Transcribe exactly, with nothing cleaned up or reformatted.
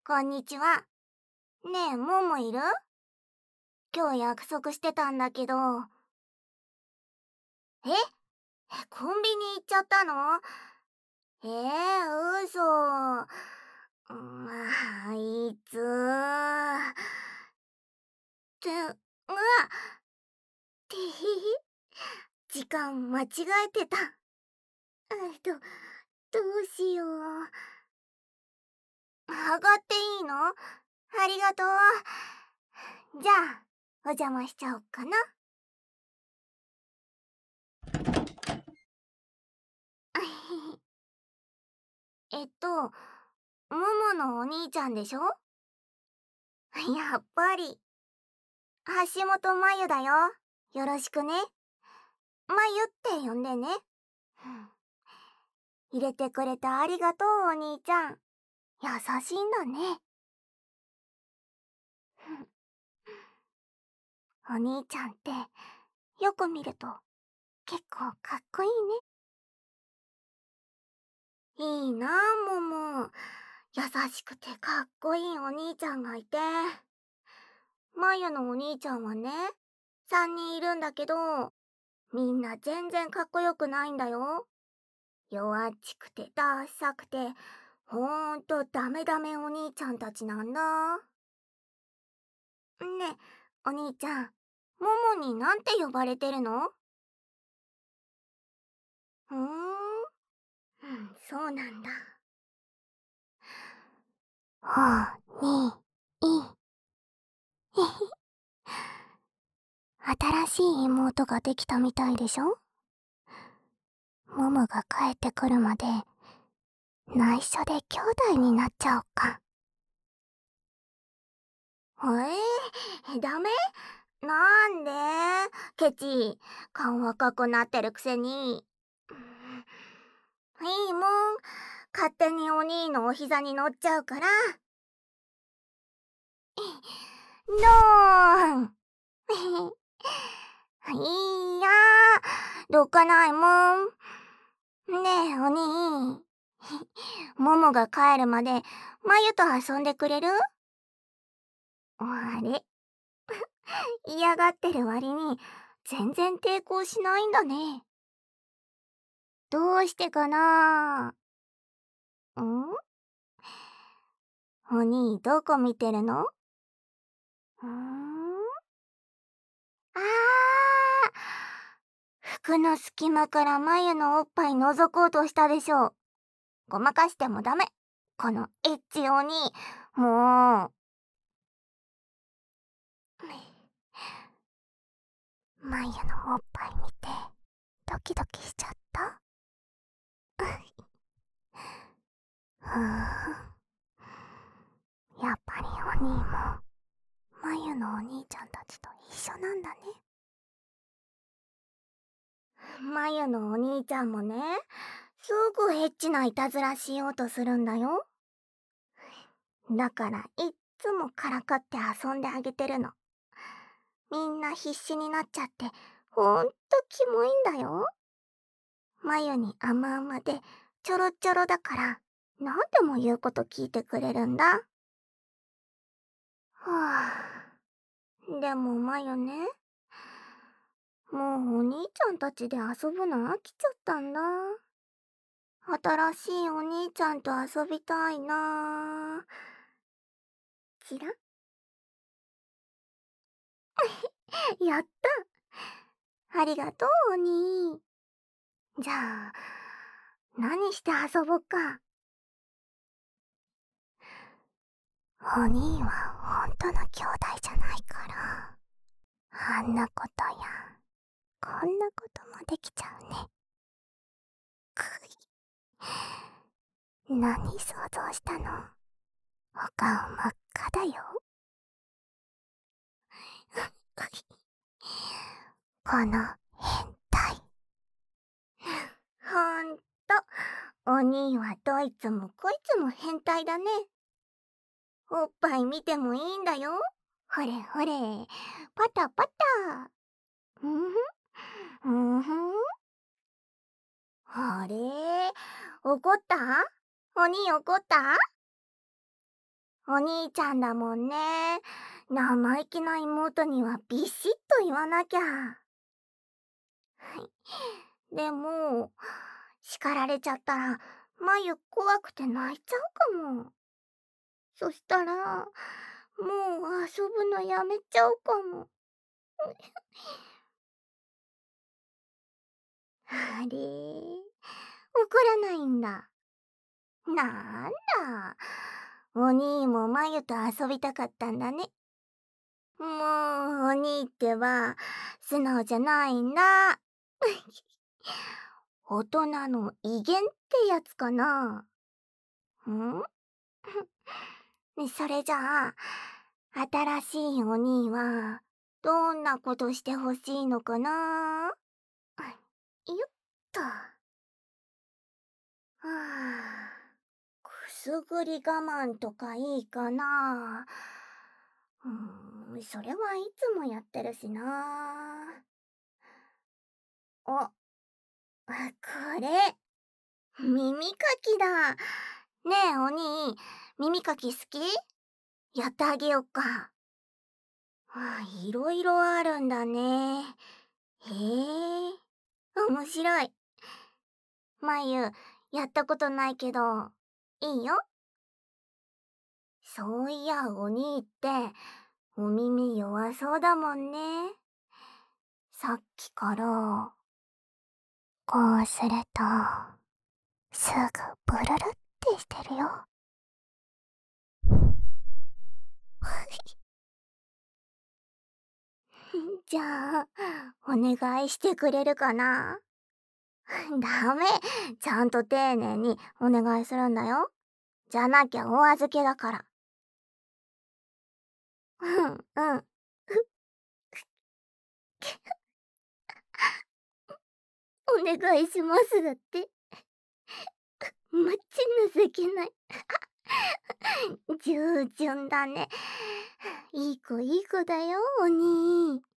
こんにちは。ねえ、ももいる？今日約束してたんだけど。え？コンビニ行っちゃったの？えー、嘘。まあ、いつって、うわてひひ。時間間違えてた。えっと、どうしよう。上がっていいの？ありがとう。じゃあ、お邪魔しちゃおっかな。えっと、もものお兄ちゃんでしょ？やっぱり。橋本まゆだよ。よろしくね。まゆって呼んでね。入れてくれてありがとう、お兄ちゃん。優しいんだね。お兄ちゃんって、よく見ると、結構かっこいいね。いいなあ、もも。優しくてかっこいいお兄ちゃんがいて。まゆのお兄ちゃんはね、さんにんいるんだけど、みんな全然かっこよくないんだよ。弱っちくてダッサくて、ほーんとダメダメお兄ちゃんたちなんだ。ねえ、お兄ちゃん、ももになんて呼ばれてるの？ふーん、うん、そうなんだ。ほにい。へへ。新しい妹ができたみたいでしょ？ももが帰ってくるまで、内緒で兄弟になっちゃおっか。えー、ダメ？なんで？ケチ、顔赤くなってるくせに。いいもん、勝手にお兄のお膝に乗っちゃうから。どーん。いやー、どっかないもん。ねえ、お兄。ももが帰るまで、まゆと遊んでくれる？あれ？嫌がってる割に、全然抵抗しないんだね。どうしてかな？ん？お兄、どこ見てるの？うーん？あー、服の隙間から眉のおっぱい覗こうとしたでしょ。ごまかしてもダメ。このエッチ鬼。もう。眉のおっぱい見て、ドキドキしちゃった。ふーん。やっぱりお兄も、眉のお兄ちゃんたちと一緒なんだね。まゆのお兄ちゃんもね、すぐエッチないたずらしようとするんだよ。だからいっつもからかって遊んであげてるの。みんな必死になっちゃって、ほんとキモいんだよ。まゆに甘々でちょろちょろだから、なんでも言うこと聞いてくれるんだ。はぁ。でもまゆね、もうお兄ちゃんたちで遊ぶの飽きちゃったんだ。新しいお兄ちゃんと遊びたいな。ちらやった。ありがとう、お兄。じゃあ、何して遊ぼっか。お兄は本当の兄弟じゃないから、あんなことや、こんなこともできちゃうね。くい。何想像したの？お顔真っ赤だよ。この変態。ほんと、お兄はどいつもこいつも変態だね。おっぱい見てもいいんだよ。ほれほれ、パタパタ。うんふん、うんふん。あれ？怒った？お兄怒った？ お兄ちゃんだもんね。生意気な妹にはビシッと言わなきゃ。でも、叱られちゃったら、まゆ怖くて泣いちゃうかも。そしたら、もう遊ぶのやめちゃうかも。あれ、怒らないんだ。なんだ、お兄もまゆと遊びたかったんだね。もう、お兄ってば、素直じゃないんだ。大人の威厳ってやつかな。んそれじゃあ、新しいお兄は、どんなことしてほしいのかな。よっと。はあ、くすぐり我慢とかいいかな。うーん、それはいつもやってるしな。あ、これ、耳かきだ。ねえ、お兄、耳かき好き？やってあげよっか。はあ、いろいろあるんだね。へえ、面白い。まゆ、やったことないけど、いいよ。そういや、お兄って、お耳弱そうだもんね。さっきから、こうすると、すぐブルルってしてるよ。じゃあ、お願いしてくれるかな。ダメ。ちゃんと丁寧にお願いするんだよ。じゃなきゃお預けだから。うん、うん。お願いしますだって。まっち情けない。従順だね。いい子いい子だよ、お兄。